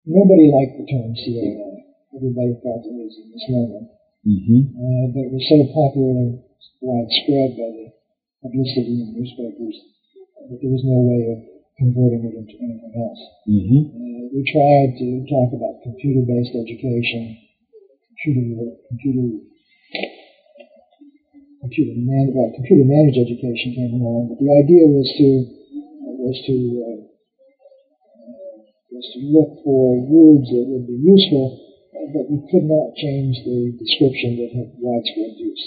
nobody liked the term CAI. Everybody thought it was a misnomer. But it was so popular and widespread by the publicity in newspapers that there was no way of converting it into anything else. We tried to talk about computer-based education, computer-managed education came along, but the idea was to look for words that would be useful, but we could not change the description that had widespread use.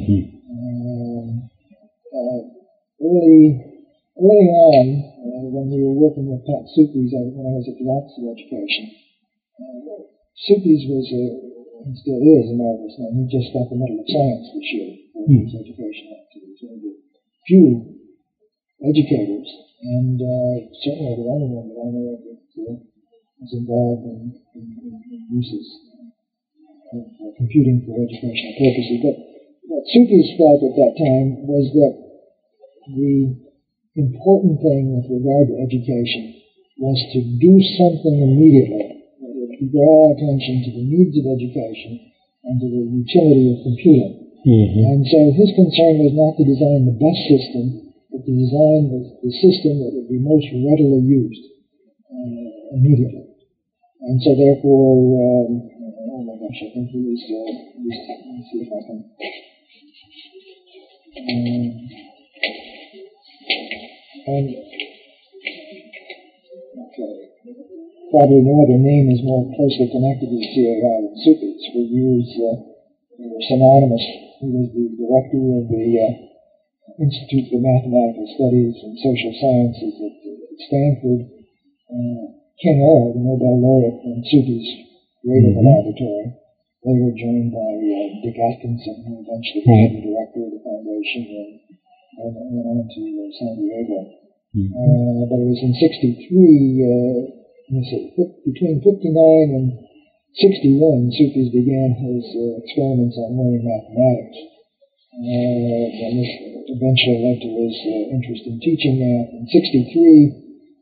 Early on, when we were working with Pat Supes, when I was at the Office of Education, Supes was and still is a marvelous man. He just got the Medal of Science this year for his educational activities. One of the few educators, and certainly the only one that I know of that is involved in uses of computing for educational purposes. But what Supes felt at that time was that the important thing with regard to education was to do something immediately that would draw attention to the needs of education and to the utility of computing. And so his concern was not to design the best system, but to design the system that would be most readily used immediately. And so therefore, oh my gosh, I think he was, let me see if I can, probably no other name is more closely connected to CAI than Supes. For years, they were synonymous. He was the director of the Institute for Mathematical Studies and Social Sciences at Stanford. Ken Orr, the Nobel laureate from Supes, created the laboratory, later joined by Dick Atkinson, who eventually became the director of the foundation and went on to San Diego. But it was in 63, between 59 and 61, Supes began his experiments on learning mathematics. And this eventually led to his interest in teaching math. In 63,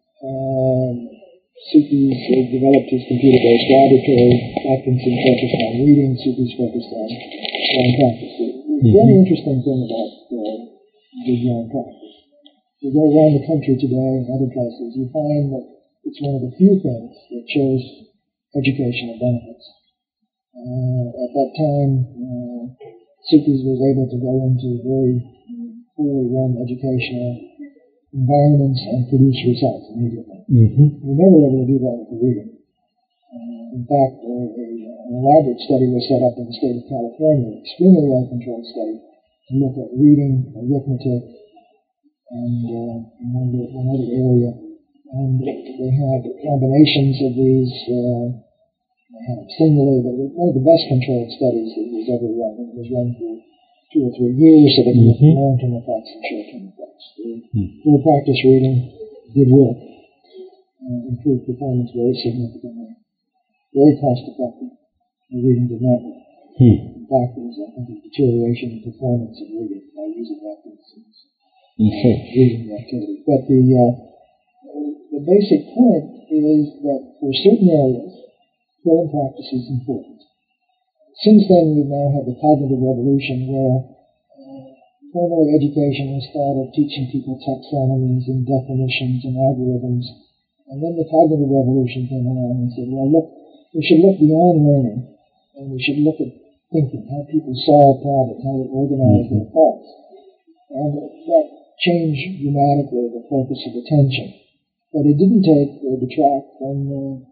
Supes developed his computer-based laboratory. Atkinson focused on reading. Supes focused on drawing practice. The very interesting thing about the drawing practice, you go around the country today and other places, you find that it's one of the few things that shows educational benefits. At that time, Supes was able to go into very poorly run educational environments and produce results immediately. We never were able to do that with the reading. In fact, an elaborate study was set up in the state of California, an extremely well-controlled study, to look at reading, arithmetic, and one other area. And they had combinations of these, they had them singly, but one of the best controlled studies that was ever run. It was run for 2 or 3 years, so they could look at long-term effects and short-term effects. Full practice reading did work, improved performance very significantly, very cost-effective. The reading did not work. In fact, there was, I think, a deterioration in performance of reading by using methods and reading activity. But the basic point is that for certain areas, film practice is important. Since then, we've now had the cognitive revolution where formerly education was thought of teaching people taxonomies and definitions and algorithms. And then the cognitive revolution came along and said, well, look, we should look beyond learning, and we should look at thinking, how people solve problems, how they organize their thoughts. And that changed dramatically the focus of attention. But it didn't take or detract from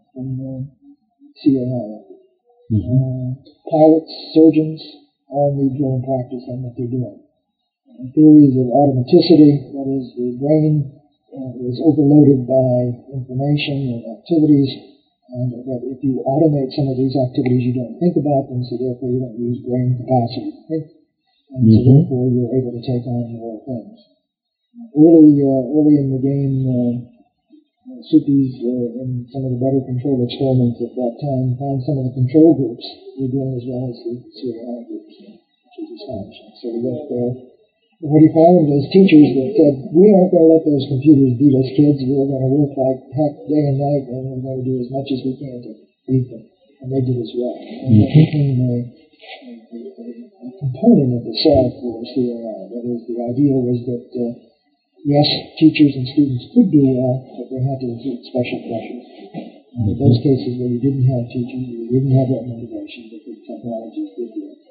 CAI. Pilots, surgeons, all need drilling practice on what they're doing. Theories of automaticity, that is, the brain is overloaded by information and activities, and that if you automate some of these activities, you don't think about them, so therefore you don't use brain capacity to think, and so therefore you're able to take on more things. Early in the game, Supes in some of the better controlled experiments at that time found some of the control groups were doing as well as the CAI groups, which is astonishing. So we went there. what he found was teachers that said, we aren't going to let those computers beat us kids. We're going to work like heck day and night, and we're going to do as much as we can to beat them. And they did as well. And that became a component of the solve for CAI. That is, the idea was that, yes, teachers and students could do well, but they had to exert special pressures. In those cases where you didn't have teachers, you didn't have that motivation, but the technologies did do it.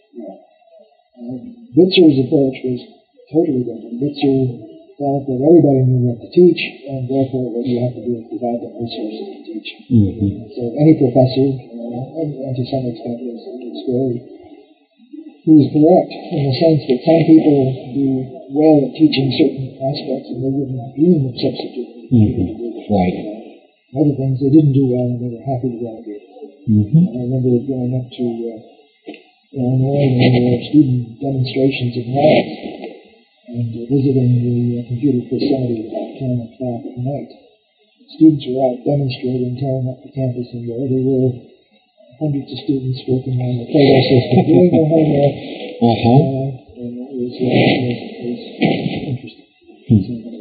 Bitzer's approach was totally different. Bitzer felt that everybody knew what to teach, and therefore what you have to do is provide them resources to teach. So any professor, and to some extent was Square, he was correct in the sense that some people do well at teaching certain aspects, and they wouldn't dream of substituting. Right. Other things they didn't do well, and they were happy to delegate. I remember going up to Illinois, and there were student demonstrations of labs, and visiting the computer facility about 10 o'clock at night. Students were out demonstrating, tearing up the campus, and there were hundreds of students working on the Plato system, doing their homework, and it was interesting.